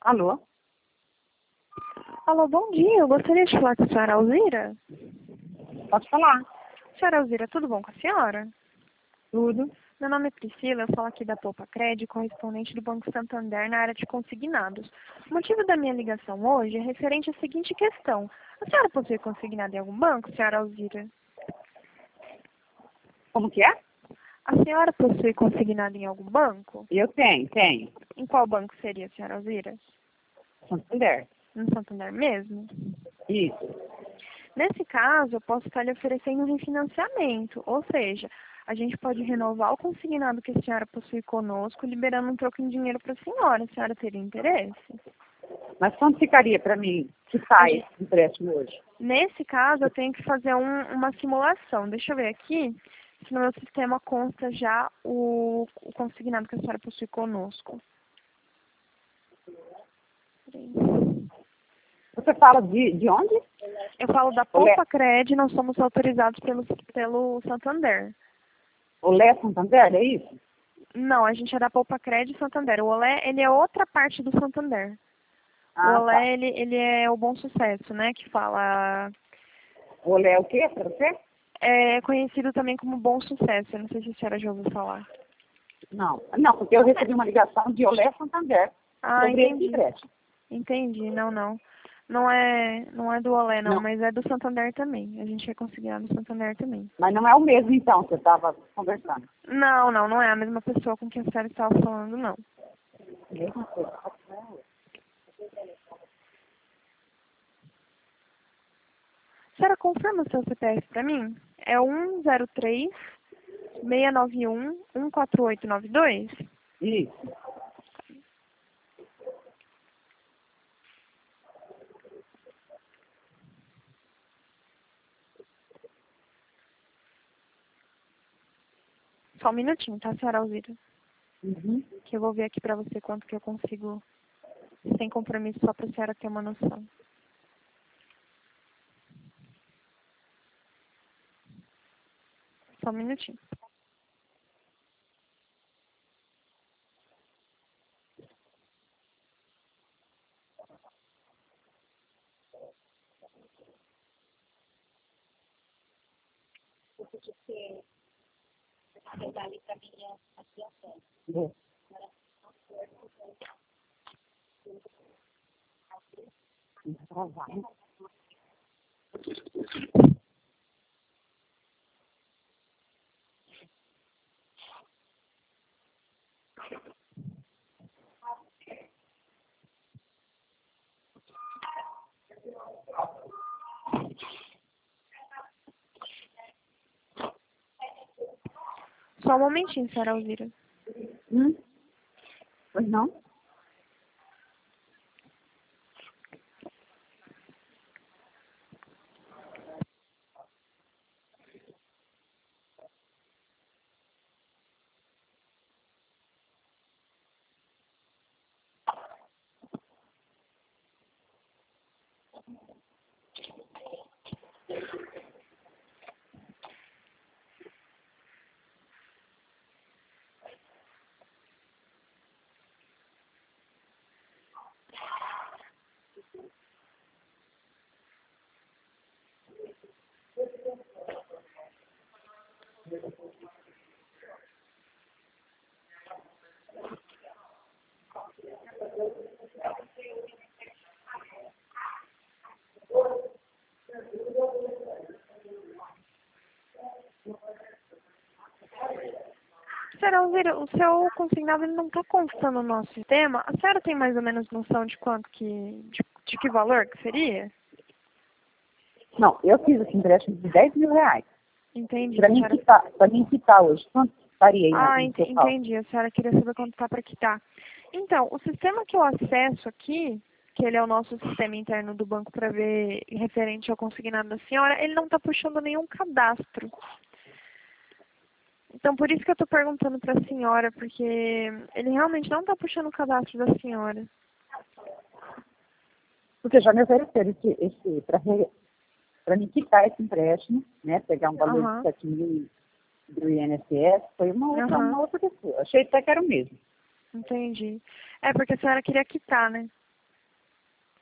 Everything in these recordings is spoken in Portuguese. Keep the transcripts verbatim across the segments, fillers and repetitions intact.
Alô? Alô, bom dia. Eu gostaria de falar com a senhora Alzira. Pode falar. Senhora Alzira, tudo bom com a senhora? Tudo. Meu nome é Priscila, eu falo aqui da Poupa Cred, correspondente do Banco Santander na área de consignados. O motivo da minha ligação hoje é referente à seguinte questão. A senhora possui consignado em algum banco, senhora Alzira? Como que é? A senhora possui consignado em algum banco? Eu tenho, tenho. Em qual banco seria, senhora Alzira? Santander. No Santander mesmo? Isso. Nesse caso, eu posso estar lhe oferecendo um refinanciamento, ou seja, a gente pode renovar o consignado que a senhora possui conosco, liberando um troco em dinheiro para a senhora. A senhora teria interesse? Mas quanto ficaria para mim quitar esse empréstimo hoje? Nesse caso, eu tenho que fazer um, uma simulação. Deixa eu ver aqui se no meu sistema consta já o, o consignado que a senhora possui conosco. Você fala de, de onde? Eu falo da Poupa Cred, nós somos autorizados pelo, pelo Santander. Olé Santander, é isso? Não, a gente é da Poupa Cred Santander. O Olé, ele é outra parte do Santander. Ah, o Olé, tá. ele, ele é o Bom Sucesso, né, que fala... Olé é o quê para você? É conhecido também como Bom Sucesso. Eu não sei se a senhora já ouviu falar. Não. Não, porque eu recebi uma ligação de Olé Santander Ah, sobre esse entendi. empréstimo. Entendi. Não, não. Não é, não é do Olé, não, Não. mas é do Santander também. A gente é consignado no Santander também. Mas não é o mesmo, então, que você estava conversando. Não, não, não é a mesma pessoa com quem a senhora estava falando, não. Mesma coisa. A senhora confirma o seu C P F para mim? É um zero três, seis nove um, um quatro oito nove dois? Isso. Só um minutinho, tá, senhora Alzira? Uhum. Que eu vou ver aqui pra você quanto que eu consigo, sem compromisso, só pra senhora ter uma noção. Só um minutinho. Bom. Então, vai. Só um momentinho, senhora Alzira. Hum? Pois não? Senhora Alzira, o seu consignado ele não está constando no nosso sistema. A senhora tem mais ou menos noção de quanto que... de, de que valor que seria? Não, eu fiz esse empréstimo de dez mil reais. Entendi. Para a mim senhora... quitar, para mim quitar hoje, quanto estaria aí Ah, no ent total? entendi. A senhora queria saber quanto está para quitar. Então, o sistema que eu acesso aqui, que ele é o nosso sistema interno do banco para ver referente ao consignado da senhora, ele não está puxando nenhum cadastro. Então, por isso que eu estou perguntando para a senhora, porque ele realmente não está puxando o cadastro da senhora. Porque já me ofereceram esse, esse para me quitar esse empréstimo, né? Pegar um valor Aham. de sete mil do I N S S, foi uma outra, Aham. uma outra pessoa. Achei até que era o mesmo. Entendi. É porque a senhora queria quitar, né?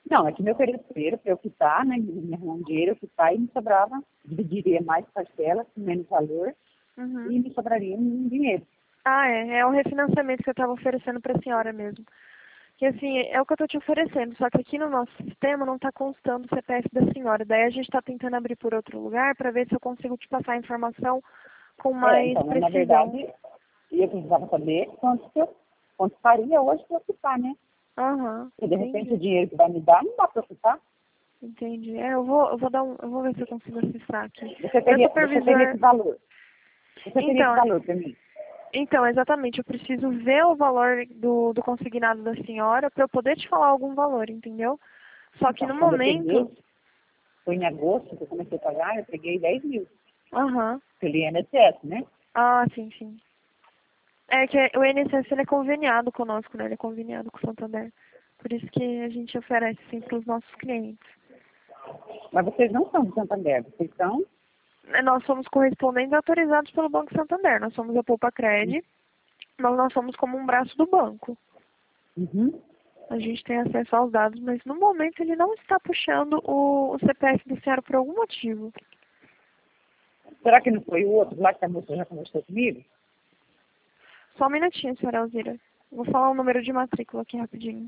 Não, é que me ofereceram para eu quitar, né? Me arrumar um dinheiro, eu quitar e me sobrava, dividiria mais parcelas, com menos valor, Uhum. e me sobraria um dinheiro. Ah, é. É o refinanciamento que eu estava oferecendo para a senhora mesmo. Que assim, é o que eu estou te oferecendo, só que aqui no nosso sistema não está constando o C P F da senhora. Daí a gente está tentando abrir por outro lugar para ver se eu consigo te passar a informação com É, mais então, mas na precisão. verdade, eu precisava saber quanto, que eu, quanto faria hoje para eu quitar, né? Aham, Porque de repente o entendi. dinheiro que vai me dar não dá para eu quitar. Entendi. É, eu vou, eu vou dar um, eu vou ver se eu consigo acessar aqui. Você Meu teria, você teria supervisor. esse valor. Você teria esse Então, valor para mim. então, exatamente, eu preciso ver o valor do, do consignado da senhora para eu poder te falar algum valor, entendeu? Só que Então, no quando eu peguei, momento. foi em agosto que eu comecei a pagar, eu peguei dez mil. Aham. Pelo I N S S, né? Ah, sim, sim. É que o I N S S ele é conveniado conosco, né? Ele é conveniado com o Santander. Por isso que a gente oferece sim para os nossos clientes. Mas vocês não são de Santander, vocês são... É, nós somos correspondentes autorizados pelo Banco Santander. Nós somos a Poupa Cred, mas nós somos como um braço do banco. Uhum. A gente tem acesso aos dados, mas no momento ele não está puxando o, o C P F do senhor por algum motivo. Será que não foi o outro lá que a moça já conversou comigo? Só um minutinho, senhora Alzira. Vou falar o número de matrícula aqui rapidinho.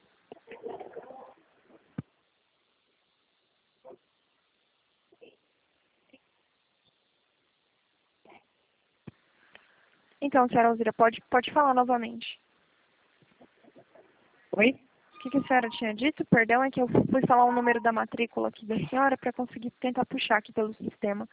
Então, senhora Alzira, pode, pode falar novamente. Oi? O que, que a senhora tinha dito? Perdão, é que eu fui falar o número da matrícula aqui da senhora para conseguir tentar puxar aqui pelo sistema.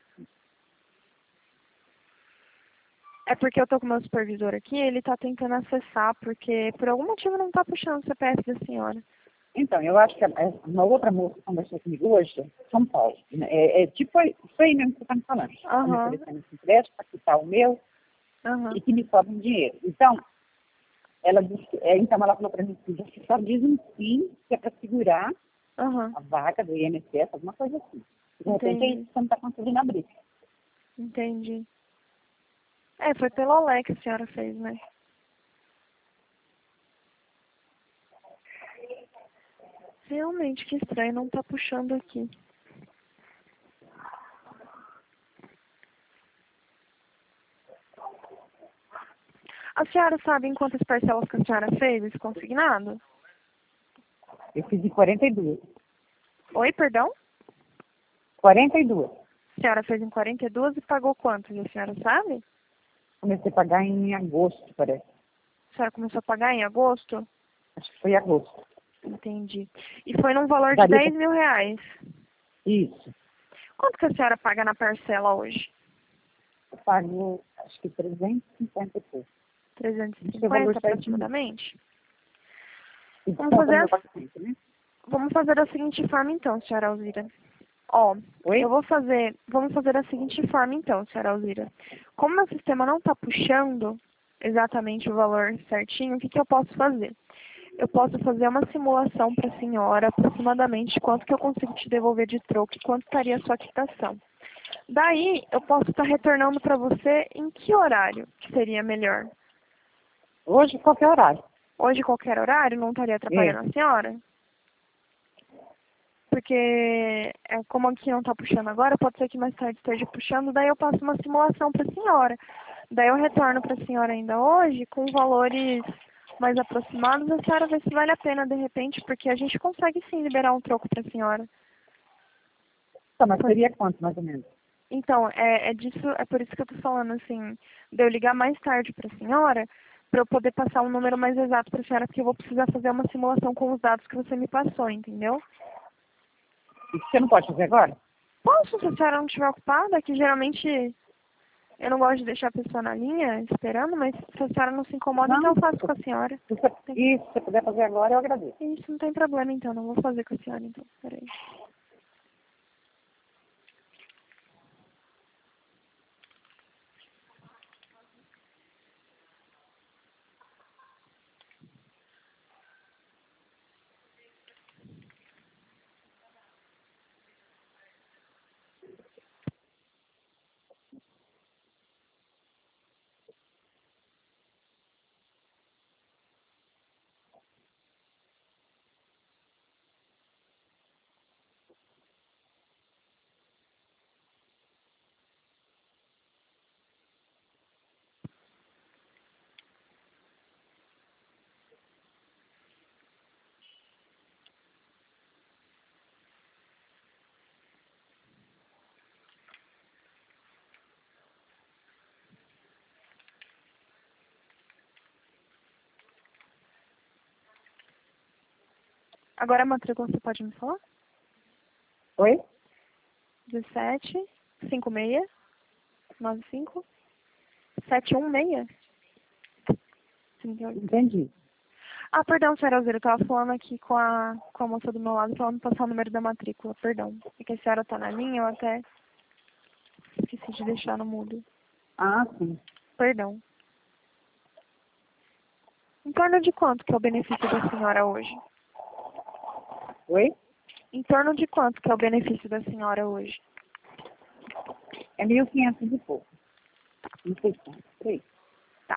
É porque eu tô com o meu supervisor aqui, ele tá tentando acessar, porque por algum motivo não tá puxando o C P F da senhora. Então, eu acho que a- uma outra moça conversou comigo hoje, São Paulo. É, é tipo isso aí mesmo que você está me falando. Está me Aham, oferecendo esse empréstimo para quitar o meu aham, e que me sobra um dinheiro. Então, ela disse, que- é, então ela falou para mim que você só diz um sim, que é para segurar aham. a vaga do I N S S, alguma coisa assim. De repente é isso Entendi, que você não está conseguindo abrir. entendi. É, foi pelo Olé que a senhora fez, né? Realmente, que estranho, não tá puxando aqui. A senhora sabe em quantas parcelas que a senhora fez esse consignado? Eu fiz em quarenta e duas. Oi, perdão? quarenta e duas. A senhora fez em quarenta e duas e pagou quantos, a senhora sabe? Comecei a pagar em agosto, parece. A senhora começou a pagar em agosto? Acho que foi agosto. Entendi. E foi num valor de Daria pra... dez mil reais. Isso. Quanto que a senhora paga na parcela hoje? Eu pago, acho que trezentos e cinquenta e pouco. trezentos e Não sei o valor cinquenta certinho. aproximadamente? E Vamos desconta fazer, no meu as- pagamento, né? vamos fazer da seguinte forma então, senhora Alzira. Ó, eu Oi? vou fazer, vamos fazer da seguinte forma então, senhora Alzira. Como meu sistema não está puxando exatamente o valor certinho, o que, que eu posso fazer? Eu posso fazer uma simulação para a senhora, aproximadamente quanto que eu consigo te devolver de troco e quanto estaria a sua quitação. Daí, eu posso estar retornando para você em que horário que seria melhor? Hoje, qualquer horário. Hoje, qualquer horário, não estaria É. atrapalhando a senhora? Porque, é, como aqui não está puxando agora, pode ser que mais tarde esteja puxando, daí eu passo uma simulação para a senhora. Daí eu retorno para a senhora ainda hoje com valores mais aproximados, a senhora vê se vale a pena de repente, porque a gente consegue sim liberar um troco para a senhora. Tá, mas Por- seria quanto, mais ou menos? Então, é, é disso, é por isso que eu tô falando assim, de eu ligar mais tarde para a senhora, para eu poder passar um número mais exato para a senhora, porque eu vou precisar fazer uma simulação com os dados que você me passou, entendeu? E você não pode fazer agora? Posso, se a senhora não estiver ocupada, que geralmente eu não gosto de deixar a pessoa na linha esperando, mas se a senhora não se incomoda, então Não. eu faço com a senhora. Se você, Tem- e se você puder fazer agora, eu agradeço. Isso não tem problema então, não vou fazer com a senhora então. Peraí. Agora a matrícula você pode me falar? Oi? dezessete, cinquenta e seis, noventa e cinco, setecentos e dezesseis? trinta e oito. Entendi. Ah, perdão, senhora Alzira, eu estava falando aqui com a, com a moça do meu lado, falando passar o número da matrícula, perdão. É que a senhora está na linha, eu até esqueci de deixar no mudo. Ah, sim. Perdão. Em torno de quanto que é o benefício da senhora hoje? Oi? Em torno de quanto que é o benefício da senhora hoje? É mil e quinhentos e pouco. Não sei quanto. Sei. Tá.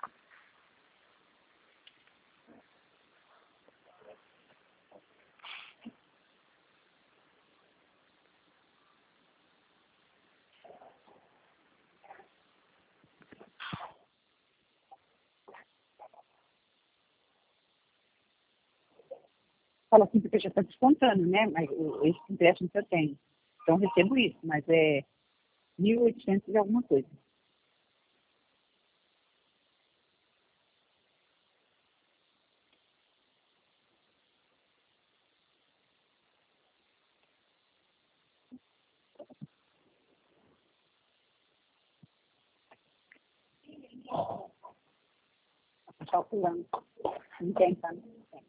Fala assim, porque já está descontando, né? Mas o- esse empréstimo que eu tenho. Então, eu recebo isso, mas é mil e oitocentos e alguma coisa. Tá calculando. Não tem, tá? Não tem.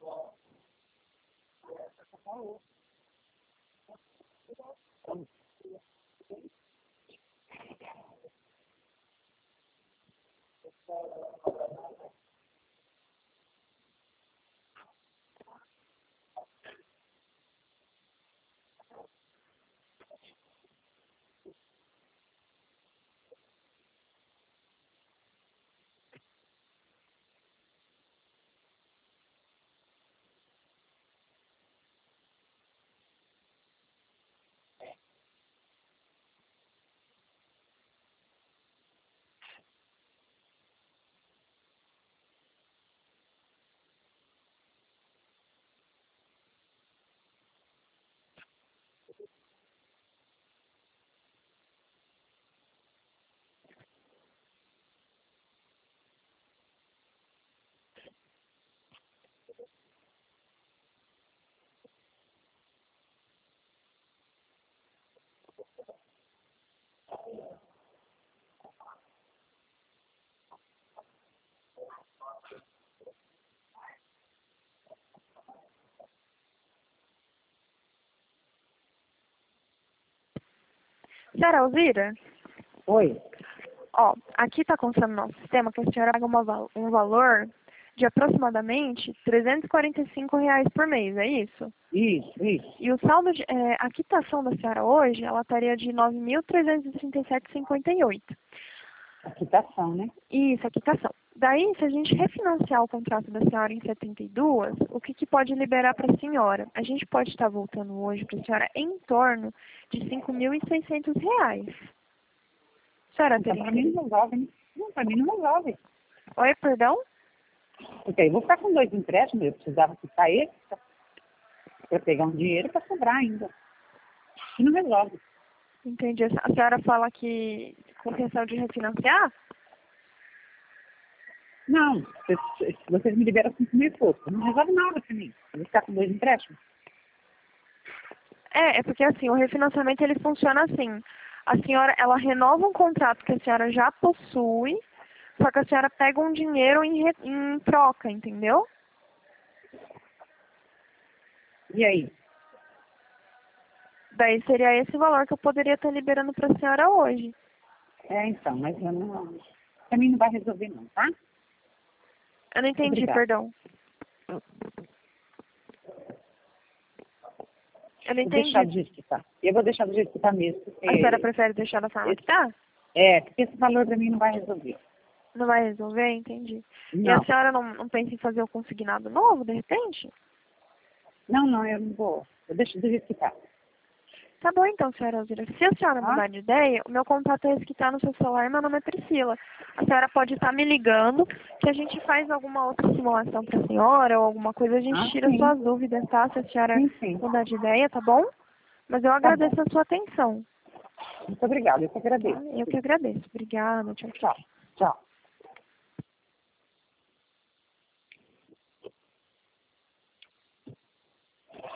Senhora Alzira? Oi? Ó, aqui está constando no nosso sistema que a senhora paga uma val- um valor de aproximadamente trezentos e quarenta e cinco reais por mês, é isso? Isso, isso. E o saldo, de, é, a quitação da senhora hoje, ela estaria de nove mil trezentos e trinta e sete reais e cinquenta e oito centavos. A quitação, né? Isso, a quitação. Daí, se a gente refinanciar o contrato da senhora em setenta e duas, o que, que pode liberar para a senhora? A gente pode estar voltando hoje para a senhora em torno de cinco mil e seiscentos reais. A senhora Então, teria para mim interesse? não resolve, né? Não, para mim não resolve. Oi, perdão? Porque aí eu vou ficar com dois empréstimos, eu precisava quitar esse para pegar um dinheiro para sobrar ainda. E não resolve. Entendi. A senhora fala que com intenção de refinanciar? Não, vocês, vocês me liberam cinco mil e pouco. Não resolve nada para mim. Eu vou ficar com dois empréstimos. É, é porque assim, o refinanciamento ele funciona assim. A senhora, ela renova um contrato que a senhora já possui, só que a senhora pega um dinheiro em, re- em troca, entendeu? E aí? Daí seria esse valor que eu poderia estar liberando para a senhora hoje. É, então, mas eu não. Para mim não vai resolver não, tá? Eu não entendi, Obrigada. perdão. Eu não Vou deixar entendi. do jeito que tá. Eu vou deixar do jeito que tá mesmo. Porque A senhora prefere deixar da forma que tá? É, porque esse valor para mim não vai resolver. Não vai resolver? Entendi. E a Não. senhora não, não pensa em fazer o consignado novo, de repente? Não, não, eu não vou. Eu deixo do jeito que tá. Tá bom então, senhora Alzira. Se a senhora Tá? mudar de ideia, o meu contato é esse que está no seu celular, meu nome é Priscila. A senhora pode estar me ligando, que a gente faz alguma outra simulação para a senhora ou alguma coisa, a gente Ah, tira sim. suas dúvidas, tá? Se a senhora Sim, sim. mudar de ideia, tá bom? Mas eu Tá bom. agradeço a sua atenção. Muito obrigada, eu que Tá? agradeço. Eu que agradeço. Obrigada, tchau, tchau. Tchau. Tchau.